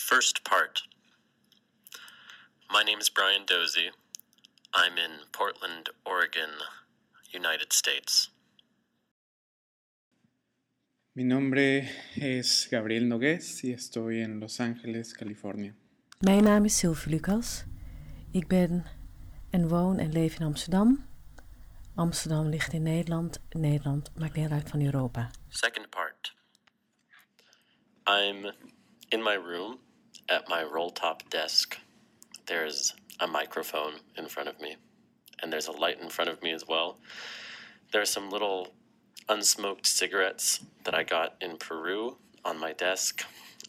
First part. My name is Brian Dozy. I'm in Portland, Oregon, United States. Mi nombre es Gabriel Nogués y estoy en Los Ángeles, Californië. Mijn naam is Sylvie Lucas. Ik ben en woon en leef in Amsterdam. Amsterdam ligt in Nederland. Nederland maakt deel uit van Europa. Second part. I'm in my room at my roll-top desk. There's a microphone in front of me, and there's a light in front of me as well. There are some little unsmoked cigarettes that I got in Peru on my desk.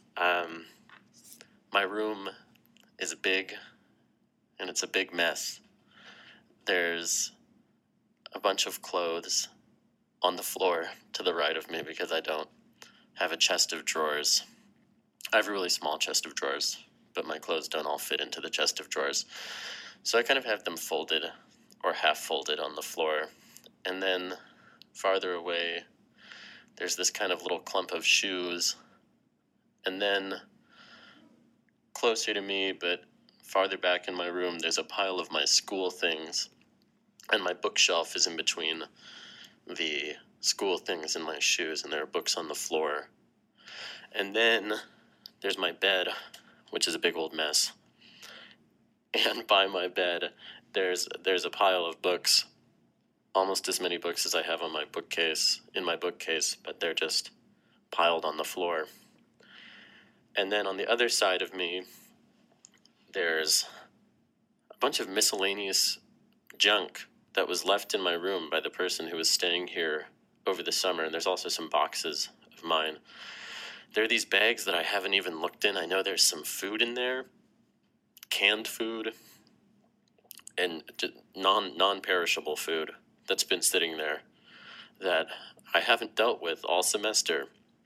My room is big, and it's a big mess. There's a bunch of clothes on the floor to the right of me because I don't have a chest of drawers. I have a really small chest of drawers, but my clothes don't all fit into the chest of drawers. So I kind of have them folded or half folded on the floor. And then farther away, there's this kind of little clump of shoes. And then closer to me, but farther back in my room, there's a pile of my school things. And my bookshelf is in between the school things and my shoes, and there are books on the floor. And then there's my bed, which is a big old mess. And by my bed, there's a pile of books, almost as many books as I have on my bookcase, but they're just piled on the floor. And then on the other side of me, there's a bunch of miscellaneous junk that was left in my room by the person who was staying here over the summer. And there's also some boxes of mine. There are these bags that I haven't even looked in. I know there's some food in there, canned food, and non-perishable food that's been sitting there that I haven't dealt with all semester.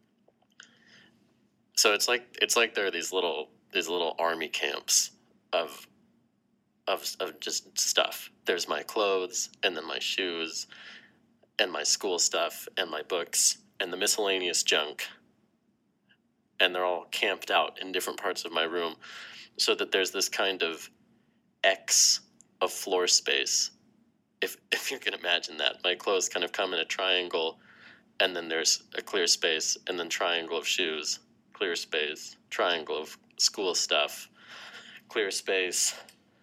So it's like there are these little army camps of just stuff. There's my clothes, and then my shoes, and my school stuff, and my books, and the miscellaneous junk. And they're all camped out in different parts of my room so that there's this kind of X of floor space. If you can imagine that. My clothes kind of come in a triangle, and then there's a clear space, and then triangle of shoes, clear space, triangle of school stuff, clear space,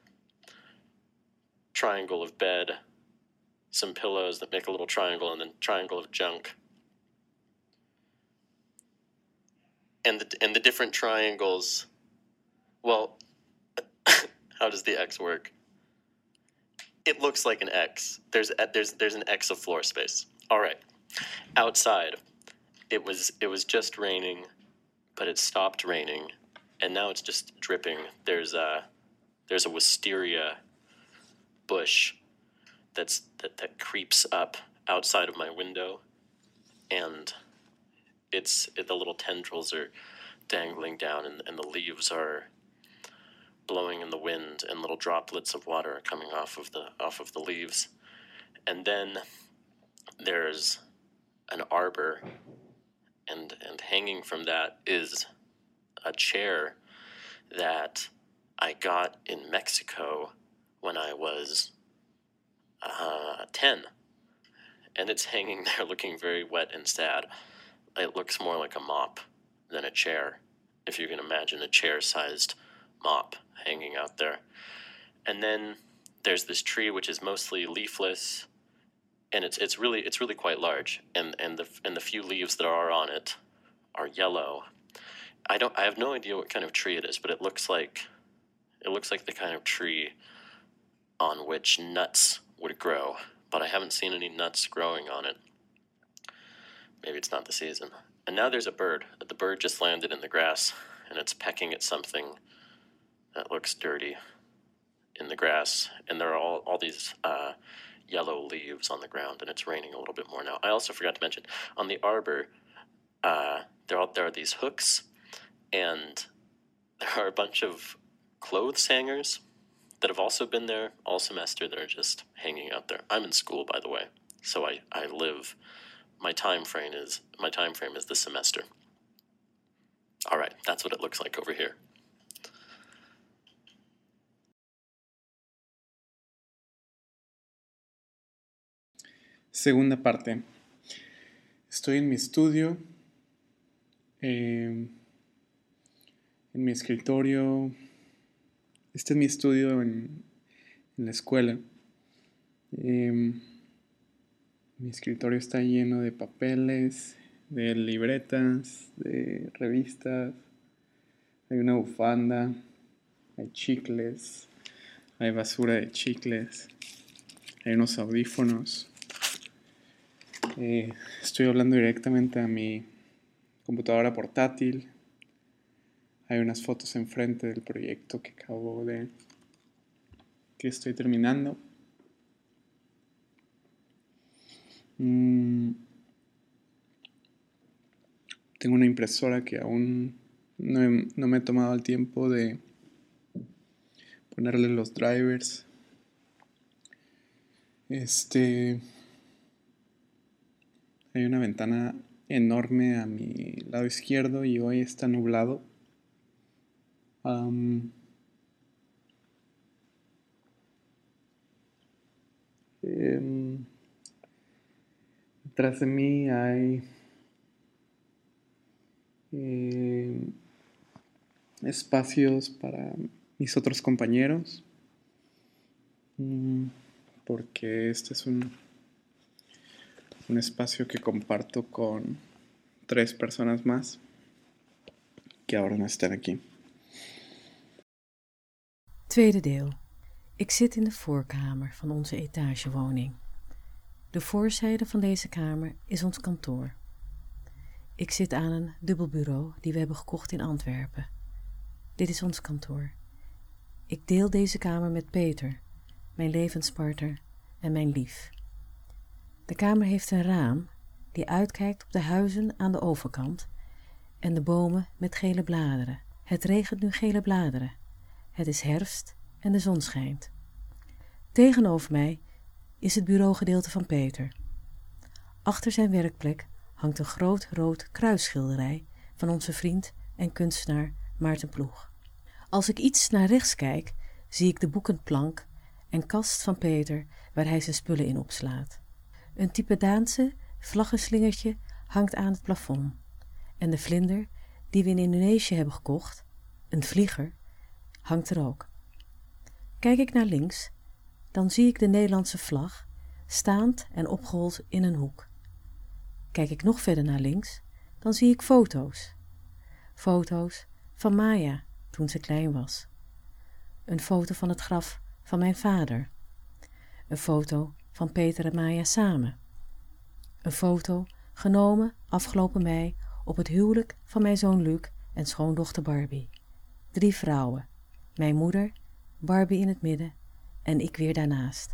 triangle of bed, some pillows that make a little triangle, and then triangle of junk. And the different triangles, well, how does the X work? It looks like an X. There's an X of floor space. All right. Outside, it was just raining, but it stopped raining, and now it's just dripping. There's a wisteria bush that creeps up outside of my window, and the little tendrils are dangling down, and the leaves are blowing in the wind, and little droplets of water are coming off of the leaves. And then there's an arbor, and hanging from that is a chair that I got in Mexico when I was 10, and it's hanging there looking very wet and sad. It looks more like a mop than a chair, if you can imagine a chair-sized mop hanging out there. And then there's this tree which is mostly leafless, and it's really quite large, and the few leaves that are on it are yellow. I have no idea what kind of tree it is, but it looks like the kind of tree on which nuts would grow, but I haven't seen any nuts growing on it. Maybe it's not the season. And now there's a bird. The bird just landed in the grass, and it's pecking at something that looks dirty in the grass. And there are all these yellow leaves on the ground, and it's raining a little bit more now. I also forgot to mention, on the arbor, there are these hooks, and there are a bunch of clothes hangers that have also been there all semester that are just hanging out there. I'm in school, by the way, so I live... My time frame is the semester. All right, that's what it looks like over here. Segunda parte. Estoy en mi estudio, en mi escritorio. Este es mi estudio en la escuela. Mi escritorio está lleno de papeles, de libretas, de revistas. Hay una bufanda, hay chicles, hay basura de chicles, hay unos audífonos. Estoy hablando directamente a mi computadora portátil. Hay unas fotos enfrente del proyecto que estoy terminando. Tengo una impresora que aún no me he tomado el tiempo de ponerle los drivers. Hay una ventana enorme a mi lado izquierdo y hoy está nublado. Detrás de mí hay espacios para mis otros compañeros, porque este es un espacio que comparto con 3 personas más que ahora no están aquí. Tweede deel. Ik zit in de voorkamer van onze etagewoning. De voorzijde van deze kamer is ons kantoor. Ik zit aan een dubbelbureau die we hebben gekocht in Antwerpen. Dit is ons kantoor. Ik deel deze kamer met Peter, mijn levenspartner en mijn lief. De kamer heeft een raam die uitkijkt op de huizen aan de overkant en de bomen met gele bladeren. Het regent nu gele bladeren. Het is herfst en de zon schijnt. Tegenover mij is het bureaugedeelte van Peter. Achter zijn werkplek hangt een groot rood kruisschilderij van onze vriend en kunstenaar Maarten Ploeg. Als ik iets naar rechts kijk, zie ik de boekenplank en kast van Peter waar hij zijn spullen in opslaat. Een Tibedaanse vlaggenslingertje hangt aan het plafond en de vlinder die we in Indonesië hebben gekocht, een vlieger, hangt er ook. Kijk ik naar links, dan zie ik de Nederlandse vlag staand en opgerold in een hoek. Kijk ik nog verder naar links, dan zie ik foto's. Foto's van Maya toen ze klein was. Een foto van het graf van mijn vader. Een foto van Peter en Maya samen. Een foto genomen afgelopen mei op het huwelijk van mijn zoon Luc en schoondochter Barbie. 3 vrouwen. Mijn moeder, Barbie in het midden en ik weer daarnaast.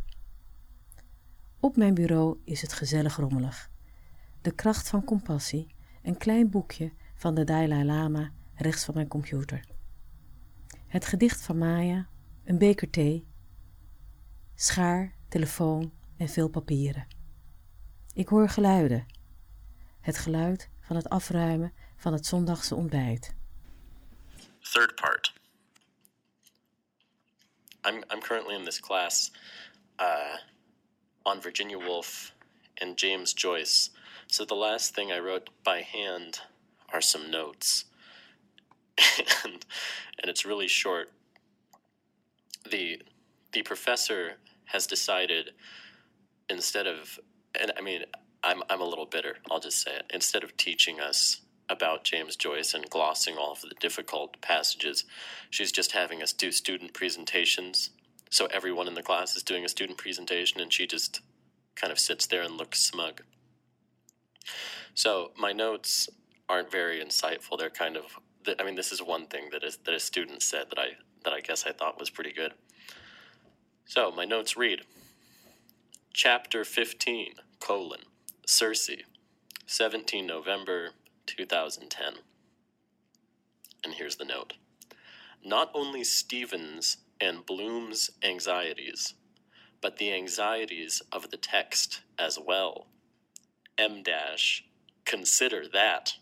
Op mijn bureau is het gezellig rommelig. De kracht van compassie, een klein boekje van de Dalai Lama rechts van mijn computer. Het gedicht van Maya, een beker thee, schaar, telefoon en veel papieren. Ik hoor geluiden. Het geluid van het afruimen van het zondagse ontbijt. Third part. I'm currently in this class on Virginia Woolf and James Joyce. So the last thing I wrote by hand are some notes. and it's really short. The professor has decided, instead of, and I mean, I'm a little bitter, I'll just say it. Instead of teaching us about James Joyce and glossing all of the difficult passages, she's just having us do student presentations. So everyone in the class is doing a student presentation and she just kind of sits there and looks smug. So my notes aren't very insightful. They're kind of, I mean, this is one thing that a student said that I guess I thought was pretty good. So my notes read, Chapter 15, Circe, 17 November 2010. And here's the note. Not only Stevens and Bloom's anxieties, but the anxieties of the text as well. Consider that.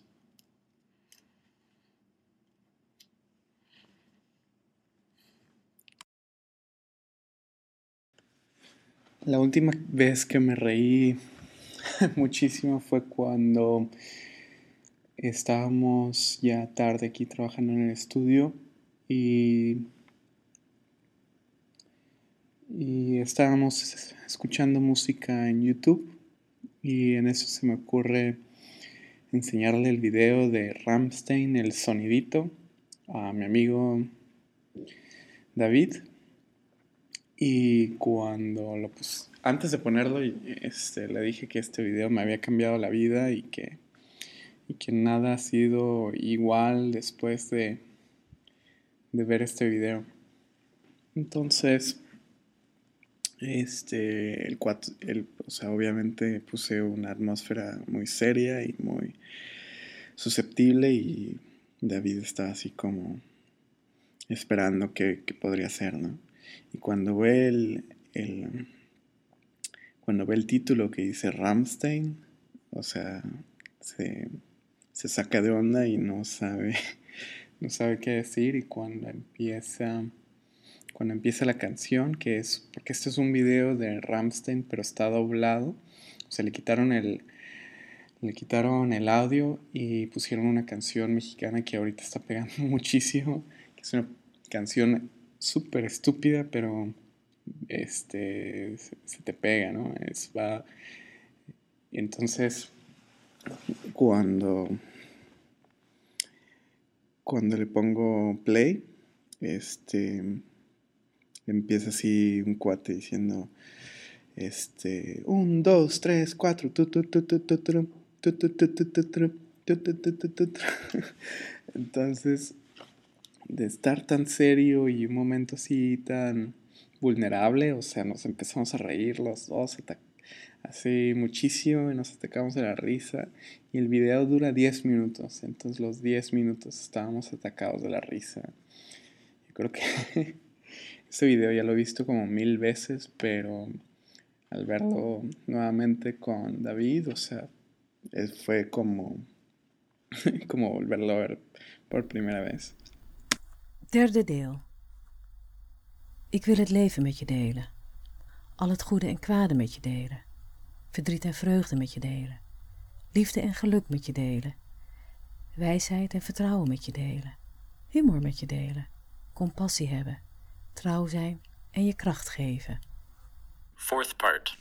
La última vez que me reí muchísimo fue cuando estábamos ya tarde aquí trabajando en el estudio y, y estábamos escuchando música en YouTube y en eso se me ocurre enseñarle el video de Rammstein, el sonidito, a mi amigo David. Y cuando antes de ponerlo, le dije que este video me había cambiado la vida y que nada ha sido igual después de ver este video. Entonces, obviamente puse una atmósfera muy seria y muy susceptible y David estaba así como esperando qué podría ser, ¿no? Y cuando ve cuando ve el título que dice Rammstein, o sea, se saca de onda y no sabe qué decir. Y cuando empieza la canción, que es porque este es un video de Rammstein pero está doblado, o sea, le quitaron el audio y pusieron una canción mexicana que ahorita está pegando muchísimo, que es una canción súper estúpida, pero se te pega, ¿no? Entonces, cuando le pongo play, empieza así un cuate diciendo, 1, 2, 3, 4, entonces, de estar tan serio y un momento así tan vulnerable, o sea, nos empezamos a reír los dos así muchísimo y nos atacamos de la risa. Y el video dura 10 minutos, entonces los 10 minutos estábamos atacados de la risa. Yo creo que este video ya lo he visto como 1000 veces, pero al verlo nuevamente con David, o sea, fue como volverlo a ver por primera vez. Derde deel. Ik wil het leven met je delen. Al het goede en kwade met je delen. Verdriet en vreugde met je delen. Liefde en geluk met je delen. Wijsheid en vertrouwen met je delen. Humor met je delen. Compassie hebben. Trouw zijn en je kracht geven. Fourth part.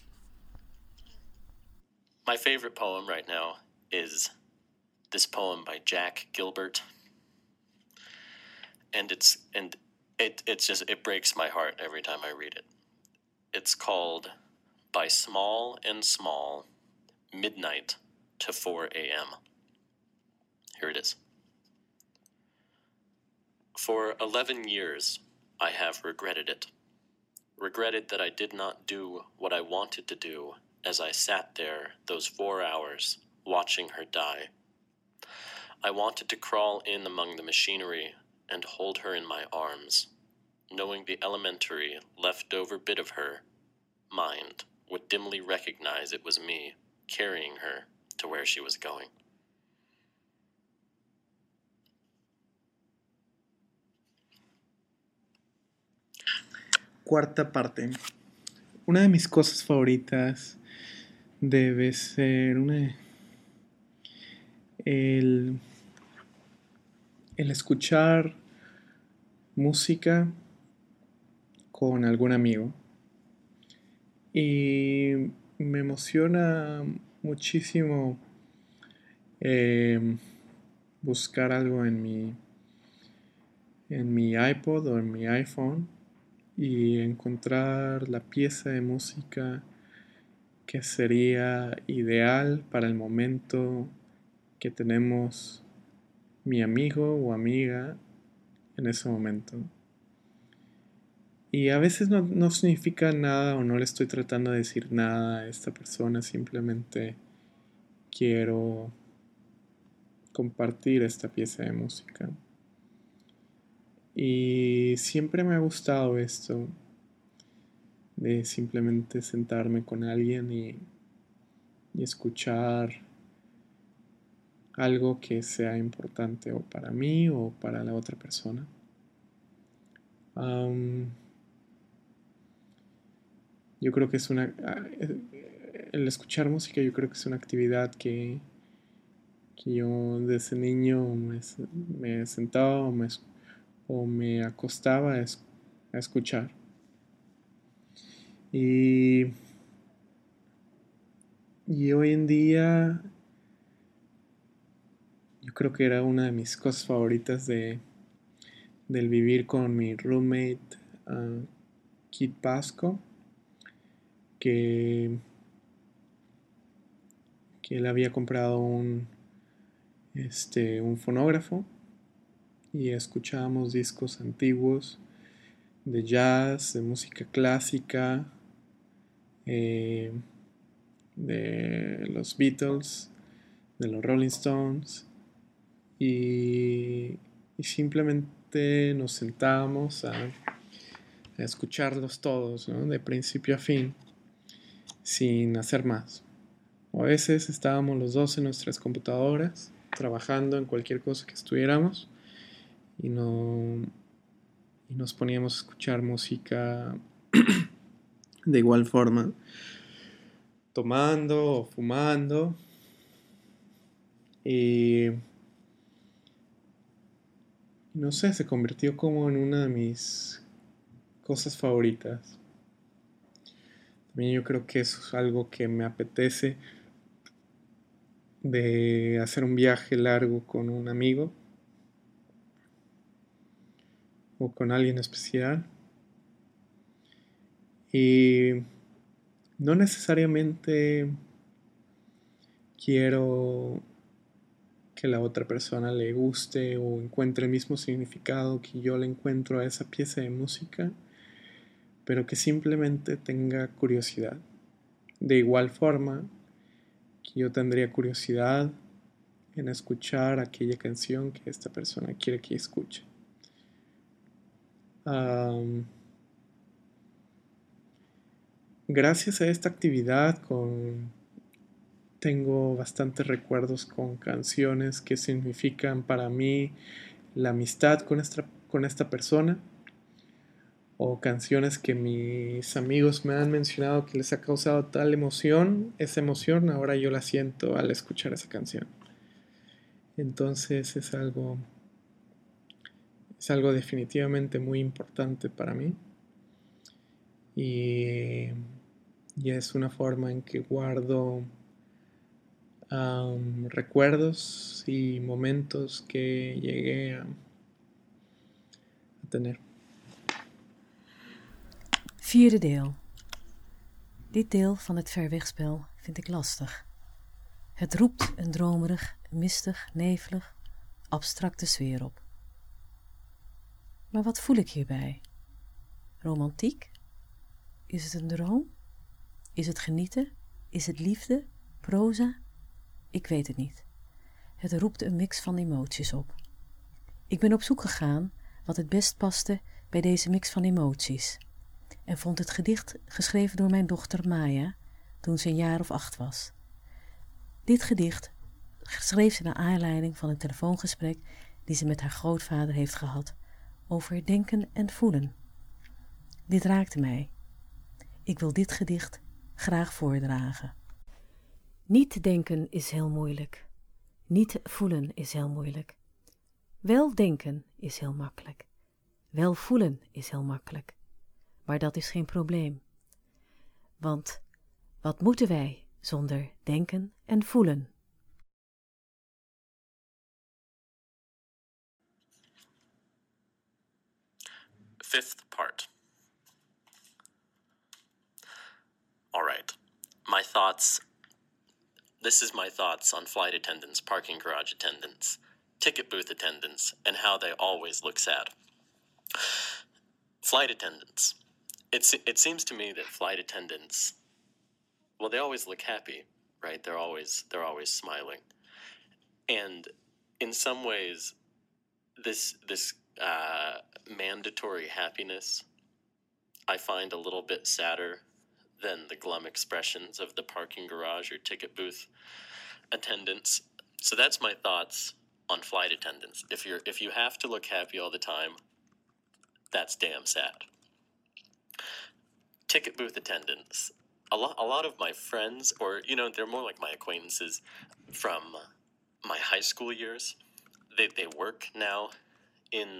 My favorite poem right now is this poem by Jack Gilbert. And it breaks my heart every time I read it. It's called By Small and Small, Midnight to 4 a.m. Here it is. For 11 years, I have regretted it. Regretted that I did not do what I wanted to do as I sat there those 4 hours watching her die. I wanted to crawl in among the machinery and hold her in my arms, knowing the elementary leftover bit of her mind would dimly recognize it was me carrying her to where she was going. Cuarta parte. Una de mis cosas favoritas debe ser el escuchar música con algún amigo. Y me emociona muchísimo buscar algo en mi iPod o en mi iPhone y encontrar la pieza de música que sería ideal para el momento que tenemos mi amigo o amiga en ese momento. Y a veces no significa nada o no le estoy tratando de decir nada a esta persona, simplemente quiero compartir esta pieza de música. Y siempre me ha gustado esto de simplemente sentarme con alguien y escuchar algo que sea importante o para mí o para la otra persona. Yo creo que es el escuchar música yo creo que es una actividad que yo desde niño me sentaba o me acostaba a escuchar. Y hoy en día yo creo que era una de mis cosas favoritas del vivir con mi roommate, Kit Pasco, que él había comprado un fonógrafo y escuchábamos discos antiguos de jazz, de música clásica, de los Beatles, de los Rolling Stones, y simplemente nos sentábamos a escucharlos todos, ¿no? De principio a fin, sin hacer más. O a veces estábamos los dos en nuestras computadoras, trabajando en cualquier cosa que estuviéramos, y nos poníamos a escuchar música de igual forma, tomando o fumando. Y no sé, se convirtió como en una de mis cosas favoritas. También yo creo que eso es algo que me apetece, de hacer un viaje largo con un amigo o con alguien especial. Y no necesariamente quiero que la otra persona le guste o encuentre el mismo significado que yo le encuentro a esa pieza de música, pero que simplemente tenga curiosidad. De igual forma que yo tendría curiosidad en escuchar aquella canción que esta persona quiere que escuche. Gracias a esta actividad tengo bastantes recuerdos con canciones que significan para mí la amistad con esta persona, o canciones que mis amigos me han mencionado que les ha causado tal emoción. Esa emoción ahora yo la siento al escuchar esa canción. Entonces es algo definitivamente muy importante para mí, y es una forma en que guardo recuerdos y momentos que llegué a tener. Vierde deel. Dit deel van het verwegspel vind ik lastig. Het roept een dromerig, mistig, nevelig, abstracte sfeer op. Maar wat voel ik hierbij? Romantiek? Is het een droom? Is het genieten? Is het liefde? Proza? Ik weet het niet. Het roept een mix van emoties op. Ik ben op zoek gegaan wat het best paste bij deze mix van emoties en vond het gedicht geschreven door mijn dochter Maya toen ze een jaar of 8 was. Dit gedicht schreef ze naar aanleiding van een telefoongesprek die ze met haar grootvader heeft gehad over denken en voelen. Dit raakte mij. Ik wil dit gedicht graag voordragen. Niet denken is heel moeilijk. Niet voelen is heel moeilijk. Wel denken is heel makkelijk. Wel voelen is heel makkelijk. Maar dat is geen probleem. Want wat moeten wij zonder denken en voelen? Fifth part. All right. This is my thoughts on flight attendants, parking garage attendants, ticket booth attendants, and how they always look sad. Flight attendants. It seems to me that flight attendants, well, they always look happy, right? They're always smiling. And in some ways, this mandatory happiness I find a little bit sadder than the glum expressions of the parking garage or ticket booth attendants. So that's my thoughts on flight attendants. If you have to look happy all the time, that's damn sad. Ticket booth attendants. a lot of my friends, or they're more like my acquaintances from my high school years. They work now in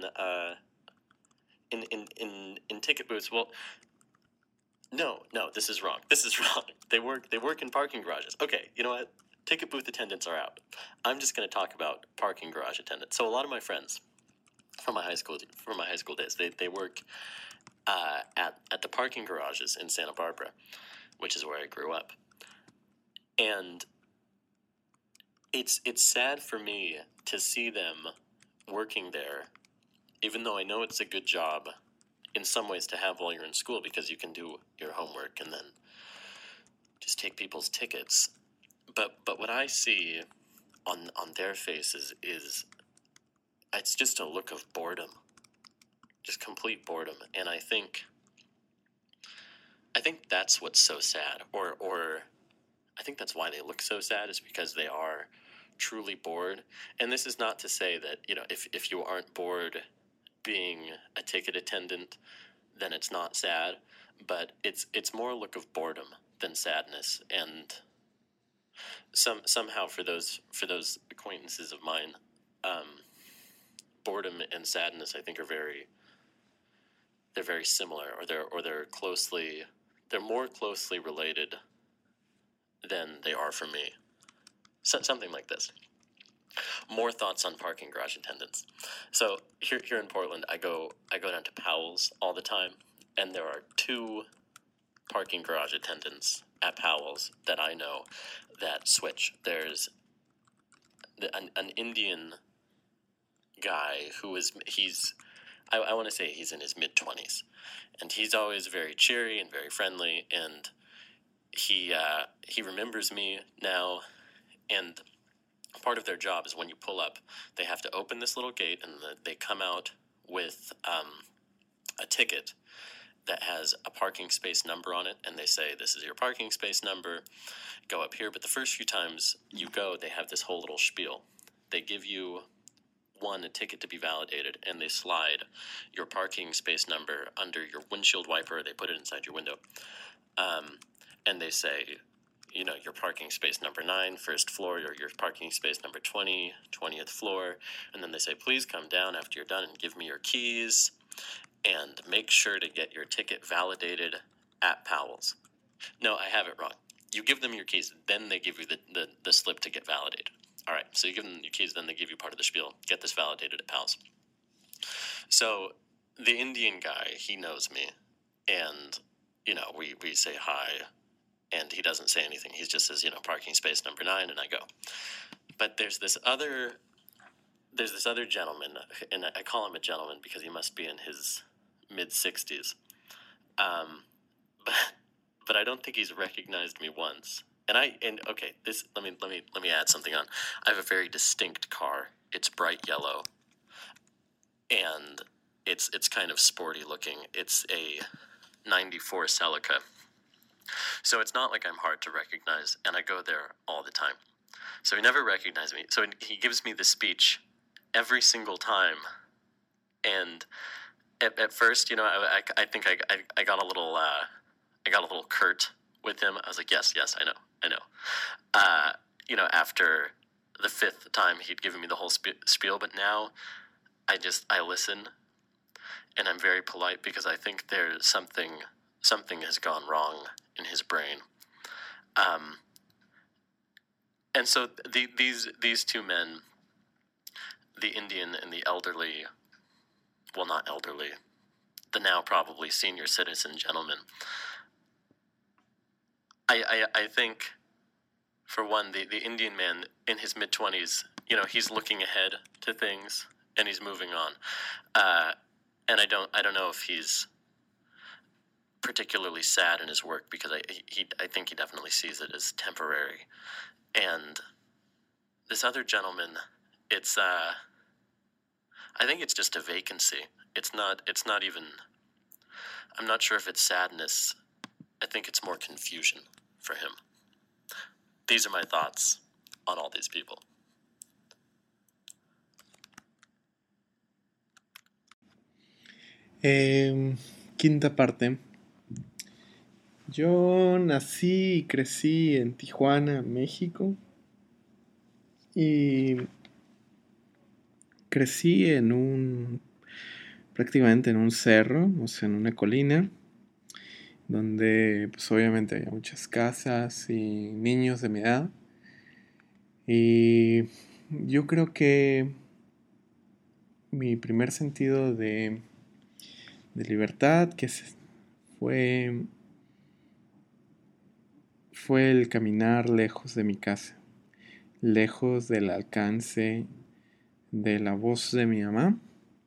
ticket booths. Well, no, this is wrong. This is wrong. They work in parking garages. Okay, you know what? Ticket booth attendants are out. I'm just going to talk about parking garage attendants. So a lot of my friends from my high school days, they work at the parking garages in Santa Barbara, which is where I grew up. And it's sad for me to see them working there, even though I know it's a good job in some ways to have while you're in school, because you can do your homework and then just take people's tickets. But what I see on their faces is it's just a look of boredom, just complete boredom. And I think that's what's so sad, or I think that's why they look so sad, is because they are truly bored. And this is not to say that, if you aren't bored being a ticket attendant, then it's not sad, but it's more a look of boredom than sadness. And somehow for those acquaintances of mine, boredom and sadness, I think, they're very similar, or they're more closely related than they are for me. Something like this. More thoughts on parking garage attendants. So here in Portland, I go down to Powell's all the time, and there are 2 parking garage attendants at Powell's that I know that switch. There's an Indian guy who I want to say he's in his mid-20s, and he's always very cheery and very friendly, and he remembers me now. And part of their job is when you pull up, they have to open this little gate, and they come out with a ticket that has a parking space number on it, and they say, this is your parking space number, go up here. But the first few times you go, they have this whole little spiel. They give you a ticket to be validated, and they slide your parking space number under your windshield wiper. They put it inside your window, and they say, your parking space number 9, first floor, or your parking space number 20, 20th floor. And then they say, please come down after you're done and give me your keys, and make sure to get your ticket validated at Powell's. No, I have it wrong. You give them your keys, then they give you the slip to get validated. All right, so you give them your keys, then they give you part of the spiel. Get this validated at Powell's. So the Indian guy, he knows me, and, we say hi, and he doesn't say anything. He just says, parking space number 9, and I go. But there's this other gentleman, and I call him a gentleman because he must be in his mid-60s. But I don't think he's recognized me once. Let me add something on. I have a very distinct car. It's bright yellow, and it's kind of sporty looking. It's a 94 Celica. So it's not like I'm hard to recognize, and I go there all the time. So he never recognized me. So he gives me the speech every single time. And at first, I think I got a little curt with him. I was like, yes, I know. After the 5th time, he'd given me the whole spiel. But now I listen, and I'm very polite, because I think there's something has gone wrong in his brain. And so these 2 men, the Indian and the elderly, well, not elderly, the now probably senior citizen gentleman, I think, for one, the Indian man in his mid-20s, he's looking ahead to things, and he's moving on. And I don't know if he's particularly sad in his work, because I think he definitely sees it as temporary. And this other gentleman, it's I think it's just a vacancy. It's not even, I'm not sure if it's sadness. I think it's more confusion for him. These are my thoughts on all these people. Quinta parte. Yo nací y crecí en Tijuana, México, y crecí prácticamente en un cerro, o sea, en una colina, donde pues obviamente había muchas casas y niños de mi edad. Y yo creo que mi primer sentido de libertad fue, fue el caminar lejos de mi casa, lejos del alcance de la voz de mi mamá,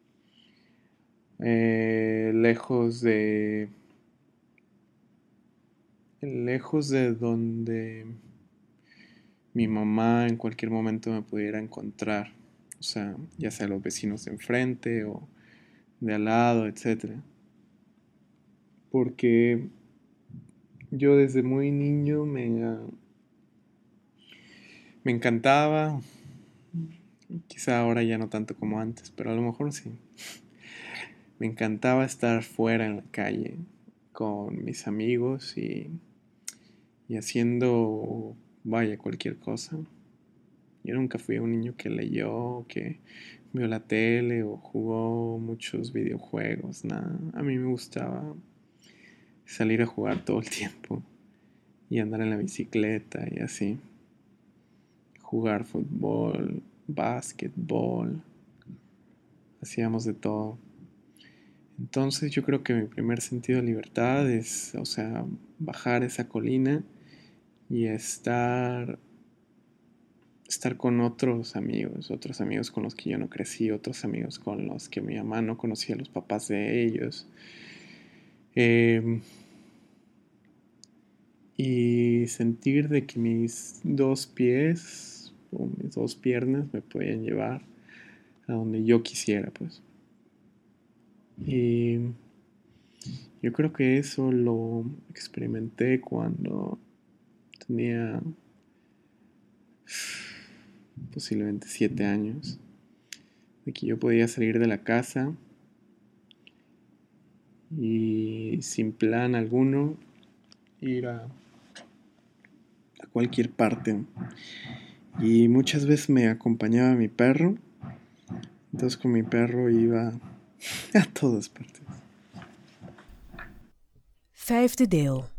lejos de donde mi mamá en cualquier momento me pudiera encontrar, o sea, ya sea los vecinos de enfrente o de al lado, etcétera. Porque yo desde muy niño me encantaba, quizá ahora ya no tanto como antes, pero a lo mejor sí. Me encantaba estar fuera en la calle con mis amigos y haciendo, vaya, cualquier cosa. Yo nunca fui un niño que leyó, que vio la tele o jugó muchos videojuegos, nada. A mí me gustaba salir a jugar todo el tiempo y andar en la bicicleta y así. Jugar fútbol, básquetbol, hacíamos de todo. Entonces yo creo que mi primer sentido de libertad es, o sea, bajar esa colina y estar con otros amigos con los que yo no crecí, otros amigos con los que mi mamá no conocía a los papás de ellos. Y sentir de que mis dos pies o mis dos piernas me podían llevar a donde yo quisiera, pues. Y yo creo que eso lo experimenté cuando tenía posiblemente 7 años, de que yo podía salir de la casa y sin plan alguno ir a cualquier parte. Y muchas veces me acompañaba mi perro, entonces con mi perro iba a todas partes. Vijfde deel.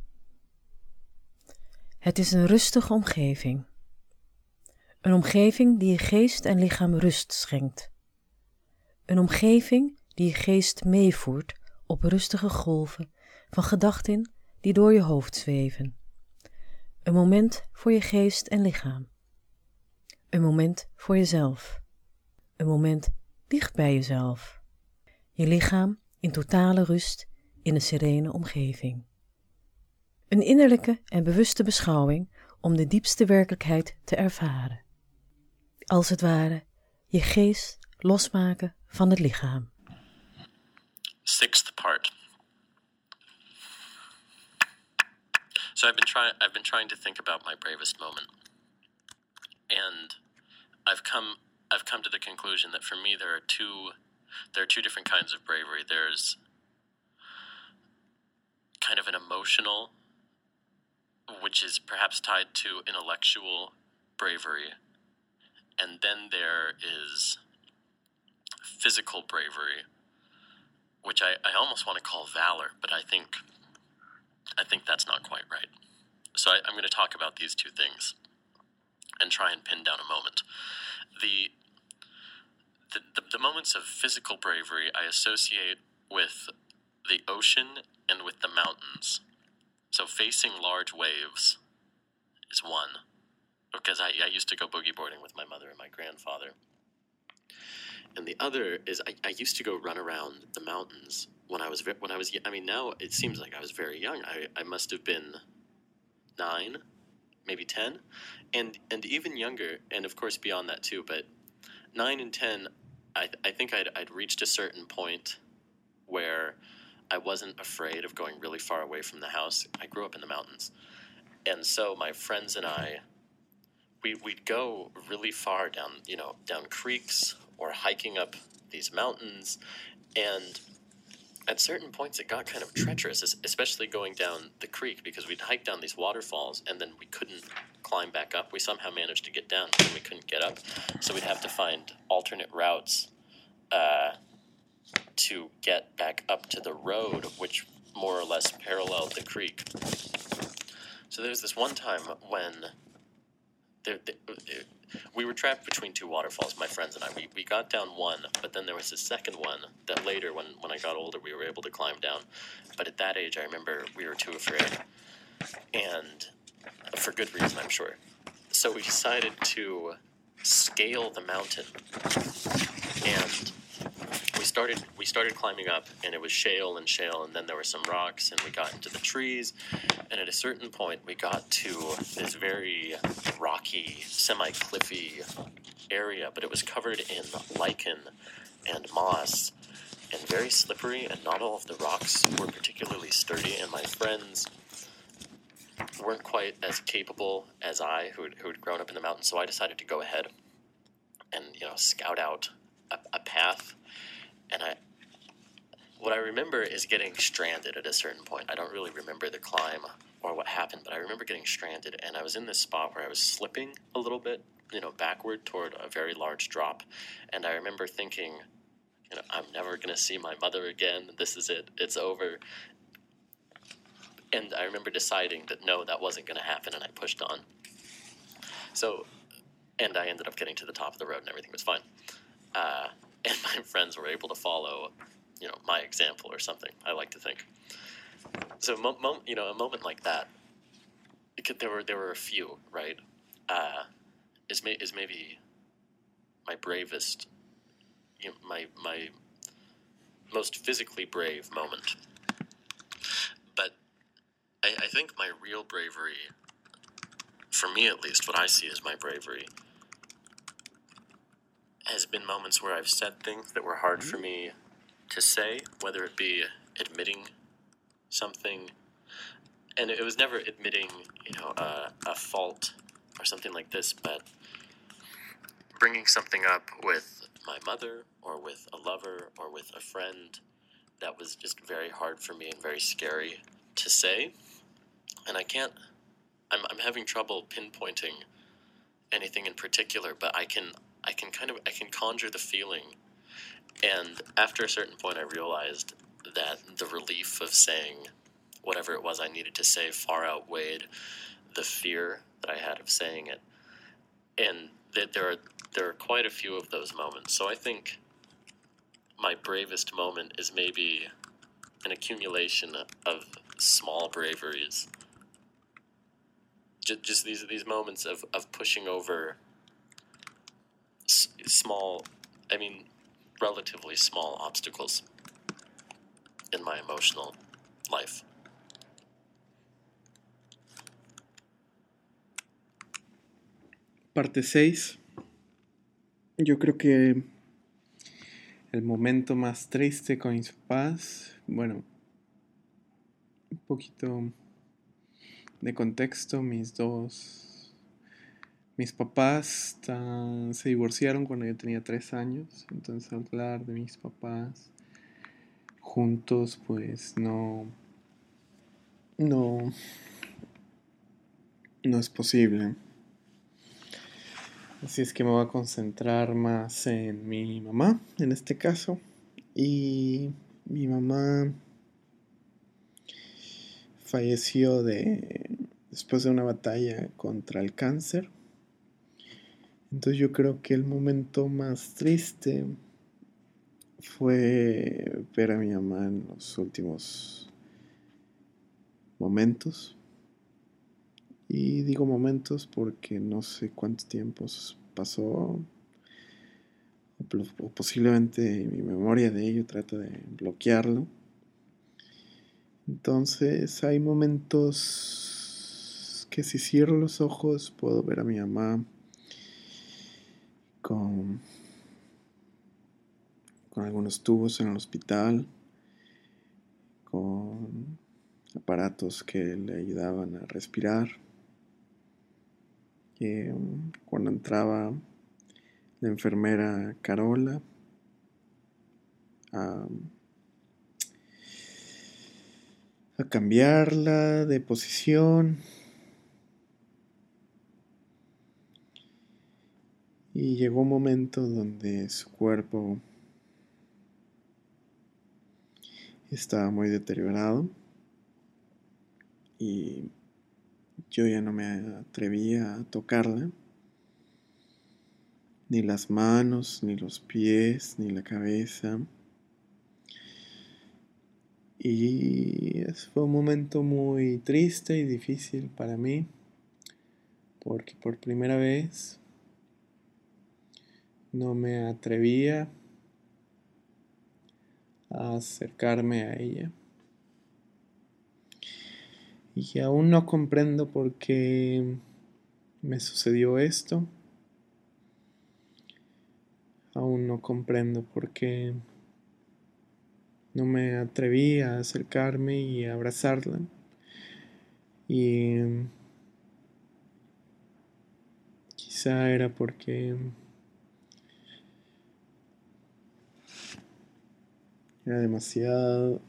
Het is een rustige omgeving. Een omgeving die je geest en lichaam rust schenkt. Een omgeving die je geest meevoert op rustige golven van gedachten die door je hoofd zweven. Een moment voor je geest en lichaam. Een moment voor jezelf. Een moment dicht bij jezelf. Je lichaam in totale rust in een serene omgeving. Een innerlijke en bewuste beschouwing om de diepste werkelijkheid te ervaren. Als het ware je geest losmaken van het lichaam. Sixth part. So I've been trying to think about my bravest moment, and I've come to the conclusion that for me there are two different kinds of bravery. There's kind of an emotional, which is perhaps tied to intellectual bravery, and then there is physical bravery, which I almost want to call valor, but I think that's not quite right. So I'm going to talk about these two things and try and pin down a moment. The moments of physical bravery I associate with the ocean and with the mountains. So facing large waves is one, because I used to go boogie boarding with my mother and my grandfather. And the other is I used to go run around the mountains when I was I mean, now it seems like I was very young. I must have been 9, maybe 10, and even younger, and of course beyond that too. But 9 and 10, I think I'd reached a certain point where I wasn't afraid of going really far away from the house. I grew up in the mountains, and so my friends and I, we'd go really far down creeks or hiking up these mountains, and at certain points it got kind of treacherous, especially going down the creek, because we'd hike down these waterfalls and then we couldn't climb back up. We somehow managed to get down, but then we couldn't get up, so we'd have to find alternate routes to get back up to the road, which more or less paralleled the creek. So there was this one time when we were trapped between two waterfalls, my friends and I. We got down one, but then there was a second one that later, when I got older, we were able to climb down. But at that age, I remember we were too afraid, and for good reason, I'm sure. So we decided to scale the mountain, and we started climbing up, and it was shale, and then there were some rocks, and we got into the trees, and at a certain point we got to this very rocky, semi-cliffy area, but it was covered in lichen and moss and very slippery, and not all of the rocks were particularly sturdy, and my friends weren't quite as capable as I, who had grown up in the mountains, so I decided to go ahead and scout out a path. And what I remember is getting stranded at a certain point. I don't really remember the climb or what happened, but I remember getting stranded, and I was in this spot where I was slipping a little bit, backward toward a very large drop, and I remember thinking, I'm never going to see my mother again. This is it. It's over. And I remember deciding that no, that wasn't going to happen, and I pushed on. So, and I ended up getting to the top of the road, and everything was fine. And my friends were able to follow, my example or something, I like to think. So, a moment like that, there were a few, right? Is maybe my bravest, my most physically brave moment. But I think my real bravery, for me at least, what I see as my bravery, has been moments where I've said things that were hard for me to say, whether it be admitting something, and it was never admitting, a fault or something like this, but bringing something up with my mother or with a lover or with a friend that was just very hard for me and very scary to say, and I'm having trouble pinpointing anything in particular, but I can conjure the feeling, and after a certain point I realized that the relief of saying whatever it was I needed to say far outweighed the fear that I had of saying it, and that there are quite a few of those moments. So I think my bravest moment is maybe an accumulation of small braveries, just these moments of pushing over relatively small obstacles in my emotional life. Parte 6. Yo creo que el momento más triste con mis papás, bueno, un poquito de contexto, mis papás se divorciaron cuando yo tenía 3 años, entonces hablar de mis papás juntos pues no es posible. Así es que me voy a concentrar más en mi mamá, en este caso. Y mi mamá falleció después de una batalla contra el cáncer. Entonces yo creo que el momento más triste fue ver a mi mamá en los últimos momentos. Y digo momentos porque no sé cuánto tiempo pasó, o posiblemente mi memoria de ello trata de bloquearlo. Entonces hay momentos que si cierro los ojos puedo ver a mi mamá con algunos tubos en el hospital, con aparatos que le ayudaban a respirar. Cuando entraba la enfermera Carola a cambiarla de posición. Y llegó un momento donde su cuerpo estaba muy deteriorado y yo ya no me atrevía a tocarla, ni las manos, ni los pies, ni la cabeza. Y fue un momento muy triste y difícil para mí, porque por primera vez no me atrevía a acercarme a ella. Y aún no comprendo por qué me sucedió esto. Aún no comprendo por qué no me atreví a acercarme y a abrazarla. Y quizá era porque era demasiado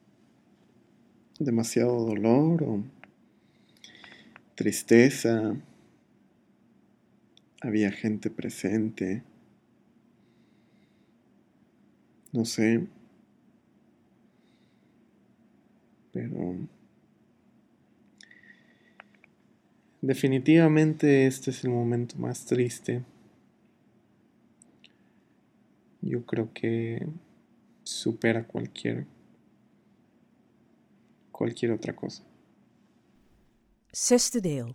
dolor o tristeza. Había gente presente. No sé. Pero definitivamente este es el momento más triste. Yo creo que supera cualquier otra cosa. 6e deel.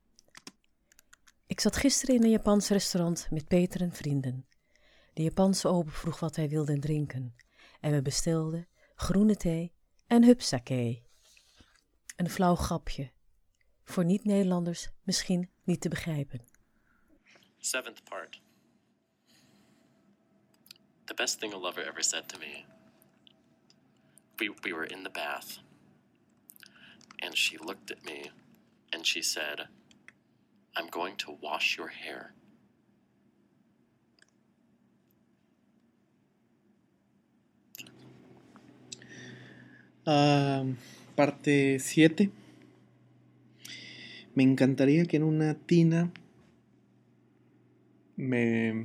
Ik zat gisteren in een Japans restaurant met Peter en vrienden. De Japanse ober vroeg wat wij wilden drinken en we bestelden groene thee en hupsake. Een flauw grapje, voor niet-Nederlanders misschien niet te begrijpen. 7th part. The best thing a lover ever said to me. We were in the bath, and she looked at me, and she said, "I'm going to wash your hair." Parte 7. Me encantaría que en una tina me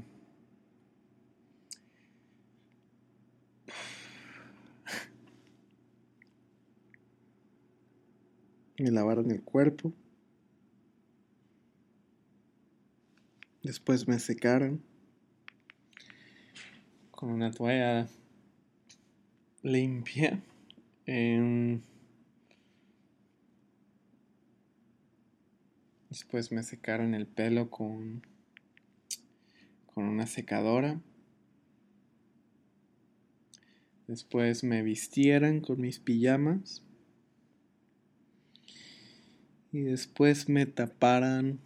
lavaran el cuerpo, después me secaran con una toalla limpia. Después me secaran el pelo con una secadora. Después me vistieran con mis pijamas. Y después me taparan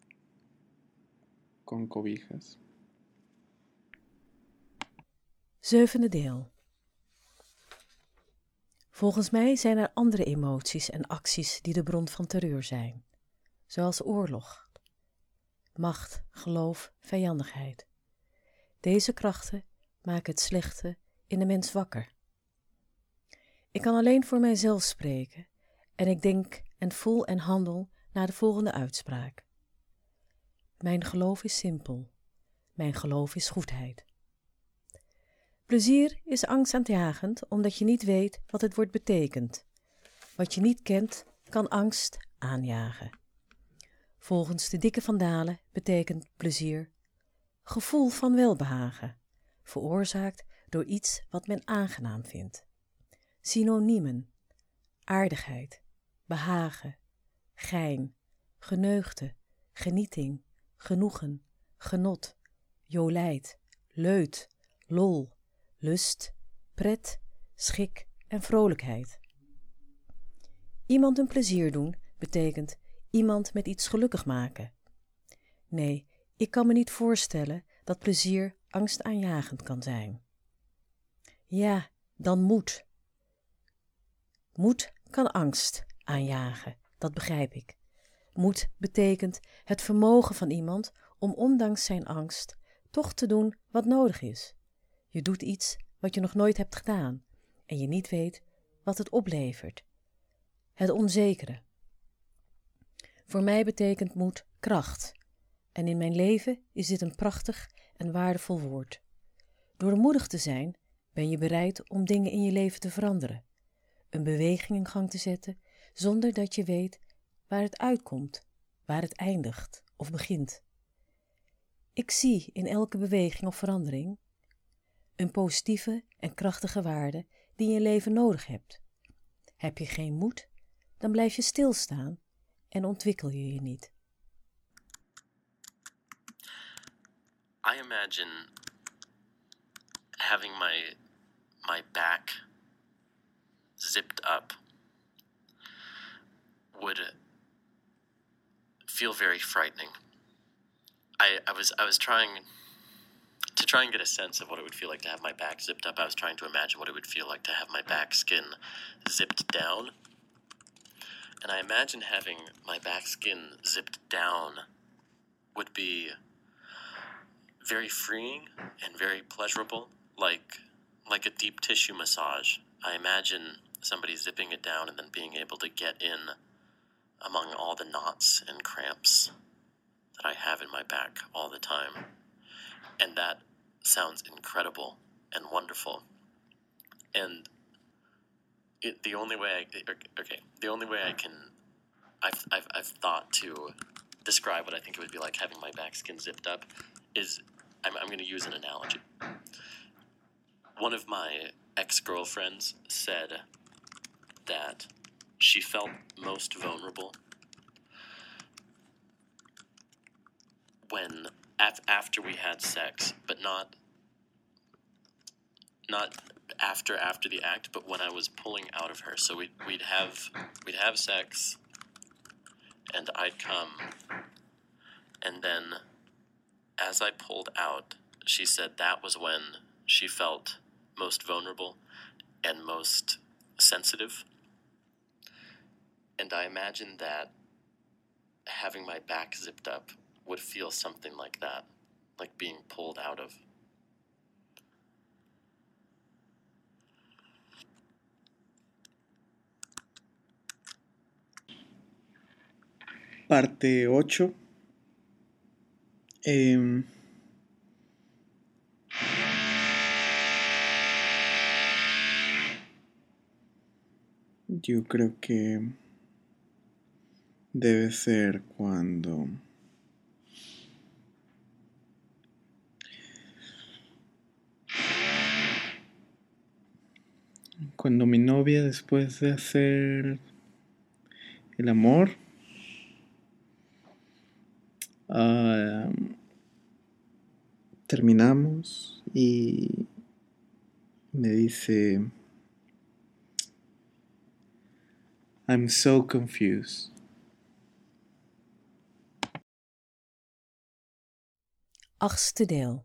con cobijas. 7e deel. Volgens mij zijn er andere emoties en acties die de bron van terreur zijn, zoals oorlog, macht, geloof, vijandigheid. Deze krachten maken het slechte in de mens wakker. Ik kan alleen voor mijzelf spreken en ik denk en voel en handel naar de volgende uitspraak. Mijn geloof is simpel. Mijn geloof is goedheid. Plezier is angstaanjagend omdat je niet weet wat het woord betekent. Wat je niet kent, kan angst aanjagen. Volgens de dikke Van Dalen betekent plezier gevoel van welbehagen, veroorzaakt door iets wat men aangenaam vindt. Synoniemen: aardigheid, behagen, gein, geneugde, genieting, genoegen, genot, jolijt, leut, lol, lust, pret, schik en vrolijkheid. Iemand een plezier doen betekent iemand met iets gelukkig maken. Nee, ik kan me niet voorstellen dat plezier angstaanjagend kan zijn. Ja, dan moed. Moed kan angst aanjagen, dat begrijp ik. Moed betekent het vermogen van iemand om ondanks zijn angst toch te doen wat nodig is. Je doet iets wat je nog nooit hebt gedaan en je niet weet wat het oplevert. het onzekere. Voor mij betekent moed kracht. En in mijn leven is dit een prachtig en waardevol woord. Door moedig te zijn ben je bereid om dingen in je leven te veranderen. Een beweging in gang te zetten zonder dat je weet waar het uitkomt, waar het eindigt of begint. Ik zie in elke beweging of verandering een positieve en krachtige waarde die je in je leven nodig hebt. Heb je geen moed, dan blijf je stilstaan en ontwikkel je je niet. I imagine having my back zipped up would feel very frightening. I was trying to try and get a sense of what it would feel like to have my back zipped up. I was trying to imagine what it would feel like to have my back skin zipped down. And I imagine having my back skin zipped down would be very freeing and very pleasurable, like a deep tissue massage. I imagine somebody zipping it down and then being able to get in among all the knots and cramps that I have in my back all the time. And that sounds incredible and wonderful. And the only way I've thought to describe what I think it would be like having my back skin zipped up is I'm going to use an analogy. One of my ex-girlfriends said that she felt most vulnerable when after we had sex, but not after the act, but when I was pulling out of her. So we'd have sex, and I'd come, and then as I pulled out, she said that was when she felt most vulnerable and most sensitive. And I imagined that having my back zipped up would feel something like that, like being pulled out of. Parte 8. Yo creo que debe ser cuando mi novia, después de hacer el amor, terminamos y me dice, I'm so confused. Achtste deel.